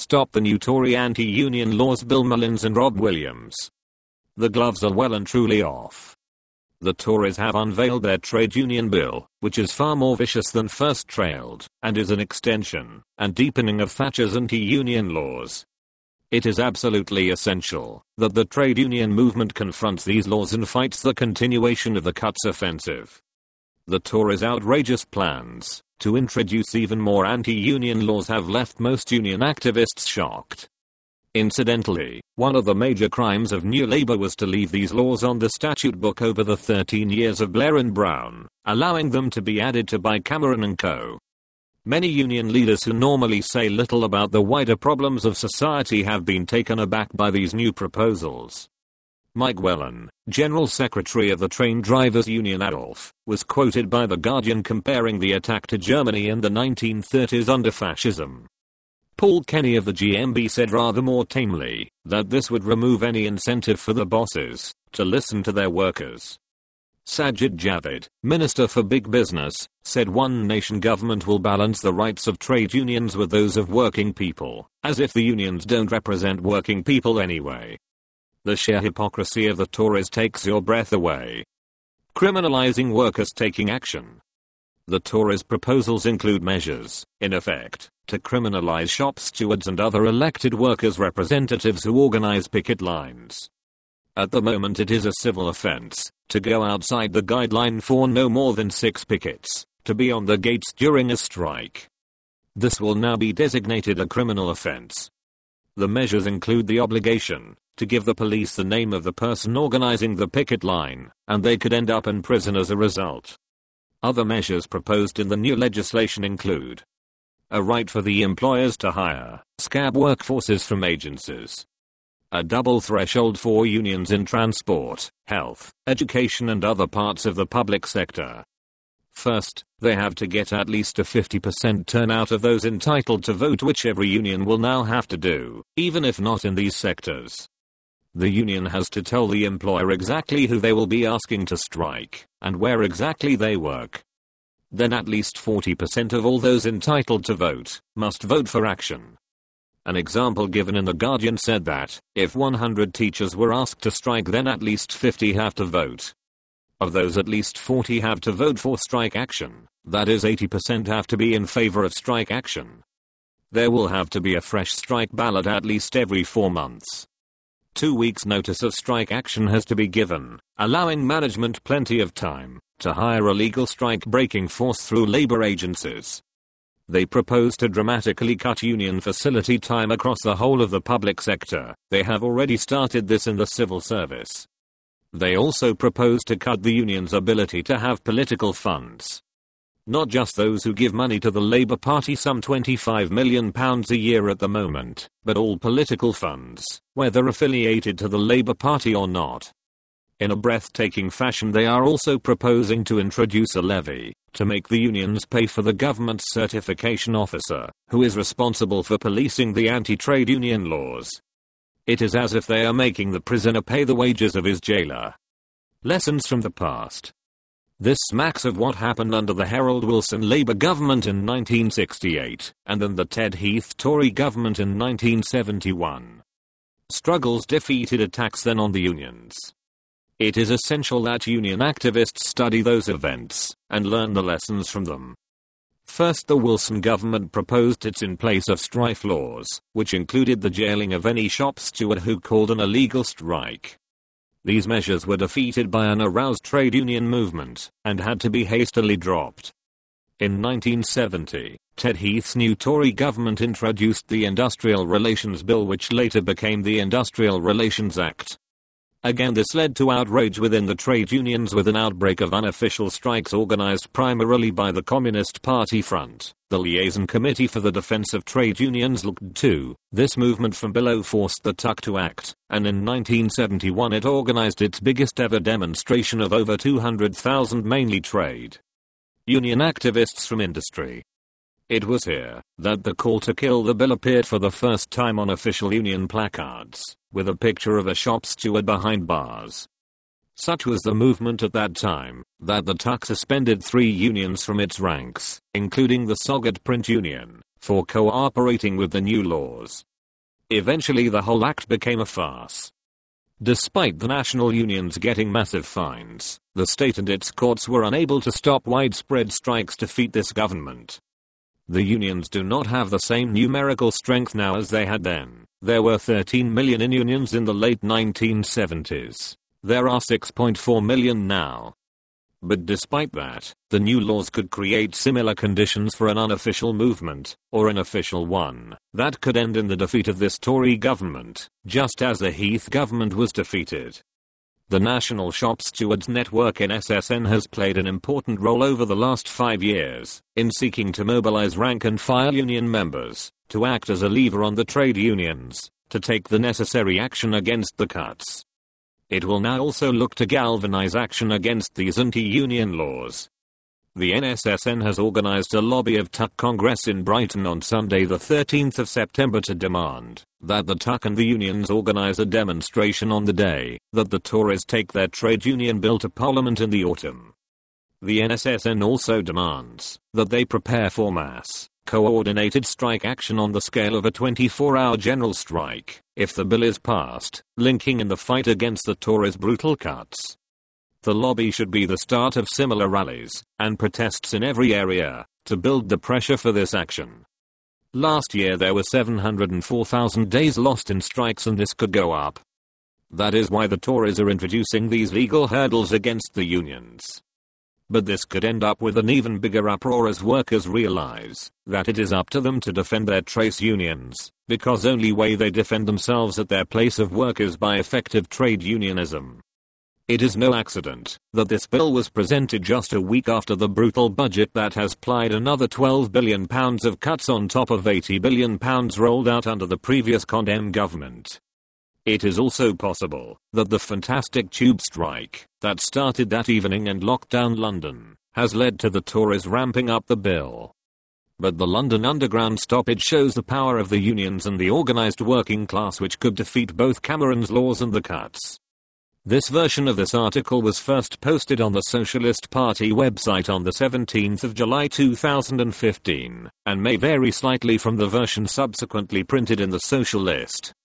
stop the new Tory anti-union laws Bill Mullins and Rob Williams. The gloves are well and truly off. The Tories have unveiled their trade union bill, which is far more vicious than first trailed, and is an extension and deepening of Thatcher's anti-union laws. It is absolutely essential that the trade union movement confronts these laws and fights the continuation of the cuts offensive. The Tories' outrageous plans to introduce even more anti-union laws have left most union activists shocked. Incidentally, one of the major crimes of New Labour was to leave these laws on the statute book over the 13 years of Blair and Brown, allowing them to be added to by Cameron and co. Many union leaders who normally say little about the wider problems of society have been taken aback by these new proposals. Mike Whelan, General Secretary of the Train Drivers Union Adolf, was quoted by The Guardian comparing the attack to Germany in the 1930s under fascism. Paul Kenny of the GMB said rather more tamely that this would remove any incentive for the bosses to listen to their workers. Sajid Javid, Minister for Big Business, said one nation government will balance the rights of trade unions with those of working people, as if the unions don't represent working people anyway. The sheer hypocrisy of the Tories takes your breath away. Criminalizing workers taking action. The Tories' proposals include measures, in effect, to criminalize shop stewards and other elected workers' representatives who organize picket lines. At the moment it is a civil offense to go outside the guideline for no more than 6 pickets, to be on the gates during a strike. This will now be designated a criminal offense. The measures include the obligation to give the police the name of the person organizing the picket line, and they could end up in prison as a result. Other measures proposed in the new legislation include a right for the employers to hire scab workforces from agencies, a double threshold for unions in transport, health, education and other parts of the public sector. First, they have to get at least a 50% turnout of those entitled to vote, which every union will now have to do, even if not in these sectors. The union has to tell the employer exactly who they will be asking to strike, and where exactly they work. Then at least 40% of all those entitled to vote must vote for action. An example given in The Guardian said that, if 100 teachers were asked to strike, then at least 50 have to vote. Of those, at least 40 have to vote for strike action, that is 80% have to be in favor of strike action. There will have to be a fresh strike ballot at least every 4 months. 2 weeks notice of strike action has to be given, allowing management plenty of time to hire a legal strike-breaking force through labor agencies. They propose to dramatically cut union facility time across the whole of the public sector. They have already started this in the civil service. They also propose to cut the union's ability to have political funds. Not just those who give money to the Labour Party, some £25 million a year at the moment, but all political funds, whether affiliated to the Labour Party or not. In a breathtaking fashion, they are also proposing to introduce a levy to make the unions pay for the government's certification officer, who is responsible for policing the anti-trade union laws. It is as if they are making the prisoner pay the wages of his jailer. Lessons from the past. This smacks of what happened under the Harold Wilson Labour government in 1968, and then the Ted Heath Tory government in 1971. Struggles defeated attacks then on the unions. It is essential that union activists study those events and learn the lessons from them. First, the Wilson government proposed its in place of strife laws, which included the jailing of any shop steward who called an illegal strike. These measures were defeated by an aroused trade union movement and had to be hastily dropped. In 1970, Ted Heath's new Tory government introduced the Industrial Relations Bill, which later became the Industrial Relations Act. Again, this led to outrage within the trade unions, with an outbreak of unofficial strikes organized primarily by the Communist Party Front. The Liaison Committee for the Defense of Trade Unions looked to this movement from below, forced the TUC to act, and in 1971 it organized its biggest ever demonstration of over 200,000 mainly trade union activists from industry. It was here that the call to kill the bill appeared for the first time on official union placards, with a picture of a shop steward behind bars. Such was the movement at that time, that the TUC suspended 3 unions from its ranks, including the Sogurt Print Union, for cooperating with the new laws. Eventually the whole act became a farce. Despite the national unions getting massive fines, the state and its courts were unable to stop widespread strikes to defeat this government. The unions do not have the same numerical strength now as they had then. There were 13 million in unions in the late 1970s. There are 6.4 million now. But despite that, the new laws could create similar conditions for an unofficial movement, or an official one, that could end in the defeat of this Tory government, just as the Heath government was defeated. The National Shop Stewards Network NSSN has played an important role over the last 5 years in seeking to mobilize rank-and-file union members to act as a lever on the trade unions to take the necessary action against the cuts. It will now also look to galvanize action against these anti-union laws. The NSSN has organized a lobby of Tuck Congress in Brighton on Sunday the 13th of September to demand that the Tuck and the unions organize a demonstration on the day that the Tories take their trade union bill to Parliament in the autumn. The NSSN also demands that they prepare for mass, coordinated strike action on the scale of a 24-hour general strike if the bill is passed, linking in the fight against the Tories' brutal cuts. The lobby should be the start of similar rallies and protests in every area to build the pressure for this action. Last year there were 704,000 days lost in strikes, and this could go up. That is why the Tories are introducing these legal hurdles against the unions. But this could end up with an even bigger uproar as workers realize that it is up to them to defend their trade unions, because only way they defend themselves at their place of work is by effective trade unionism. It is no accident that this bill was presented just a week after the brutal budget that has plied another £12 billion of cuts on top of £80 billion rolled out under the previous Condem government. It is also possible that the fantastic tube strike that started that evening and locked down London has led to the Tories ramping up the bill. But the London Underground stoppage shows the power of the unions and the organised working class, which could defeat both Cameron's laws and the cuts. This version of this article was first posted on the Socialist Party website on the 17th of July 2015, and may vary slightly from the version subsequently printed in the Socialist.